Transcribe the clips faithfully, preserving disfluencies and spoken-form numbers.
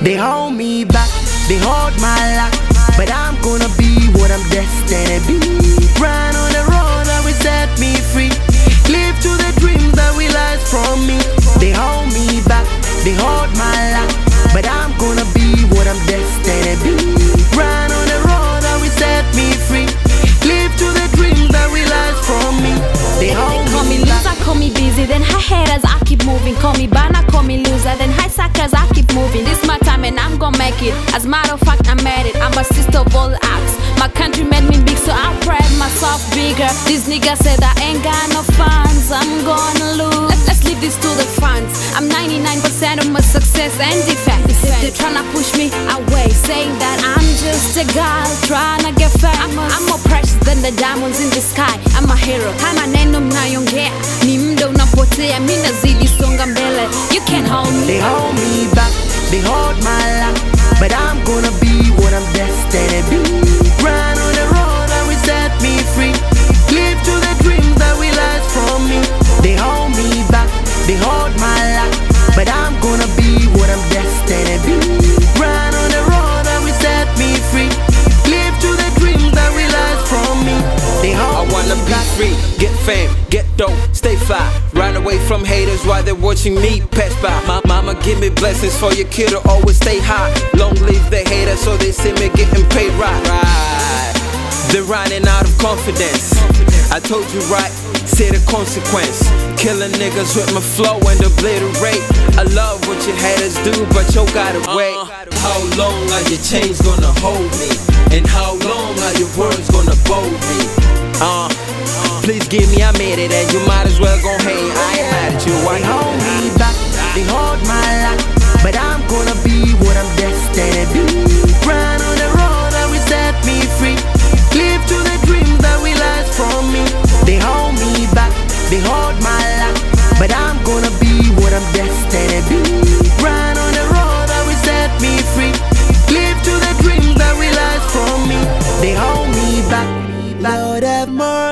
They hold me back, they hold my lock, but I'm gonna be what I'm destined to be. Run on the road that will set me free. Live to the dreams that will last from me. They hold me back, they hold my lock, but I'm gonna be what I'm destined to be. Run on the road that will set me free. Live to the dreams that will last from me. They hold They call me me back. loser, call me busy, then high haters, I keep moving. Call me banner, call me loser, then high suckers, I keep moving. This my time and I'm gonna make it. As a matter of fact, I'm at it. I'm a sister of all acts. My country made me big, so I pride myself bigger. These niggas said I ain't got no funds, I'm gonna lose. Let, let's leave this to the fans. I'm ninety-nine percent of my success and defense. If they're tryna push me away, saying that I'm just a girl tryna get famous, I'm more precious than the diamonds in the sky. I'm a hero. Kama neno mnayongea ni muda unapotea, mimi nazidi songa mbele. You can't hold me. They hold me back, they hold my lock, but I'm gonna be what I'm destined to be. Run on the road that will set me free. Live to the dreams that will last from me. They hold me back, they hold my lock, but I'm gonna be what I'm destined to be. Run on the road that will set me free. Live to the dreams that will last from me. They hold I wanna me be back. free, get fame, get dope, stay fly. Run away from haters while they're watching me pass by. My mama give me blessings for your kid to always stay high. Long live the haters so they see me getting paid right. right. They're running out of confidence. I told you right, say the consequence. Killing niggas with my flow and obliterate. I love what your haters do, but you gotta wait. Uh, how long are your chains gonna hold me? And how long are your words gonna bold me? Uh, please give me, I made it, and you might as well go hate. I ain't mad at you, why They hold me back, they hold my lock, but I'm gonna be what I'm destined to be. Run on the road that will set me free. Live to the dreams that will last from me. They hold me back, they hold my lock, but I'm gonna be what I'm destined to be. Run on the road that will set me free. Live to the dreams that will last from me. They hold me back. Lord have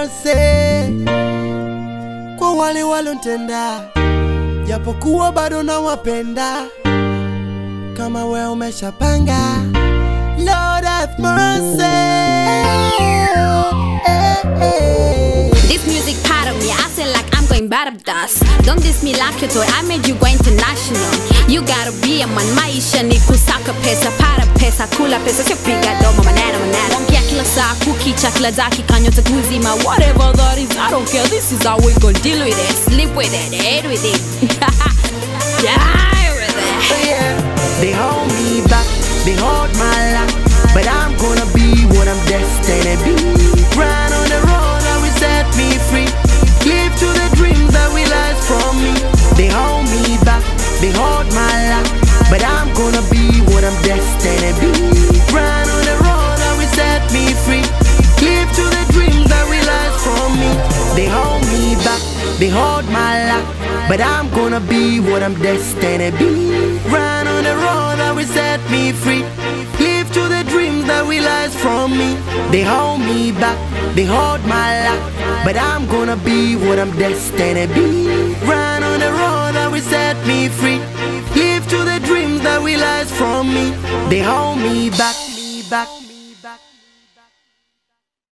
mercy kwa wale walotenda, japokuwa bado nawapenda. Kama we umeshapanga, Lord have mercy. This music part of me, I feel like I'm going bad up dust. Don't diss me like your toy, I made you go international. You gotta be a man, maisha ni kusaka pesa, para pesa, kula pesa, sio piga domo maneno maneno. Ongea kila saa, kukicha kila dakika, nyote kuzima. Whatever that is, I don't care, this is how we gon' deal with it. Sleep with it, hate with it. Die with it. Yeah. They hold me back, they hold my lock, but I'm gonna be what I'm destined to be. Run on the road that will set me free. Live to the dreams that will last from me. They hold me back, they hold my lock, but I'm gonna be what I'm destined to be. Run on the road that will set me free. Live to the dreams that will last from me. They hold me back, they hold my lock, but I'm gonna be what I'm destined to be. Run on the road that will set me free. Live to the dreams that will last from me. They hold me back, they hold my lock, but I'm gonna be what I'm destined to be. Run on the road that will set me free. Live to the dreams that will last from me. They hold me back, me back, me back.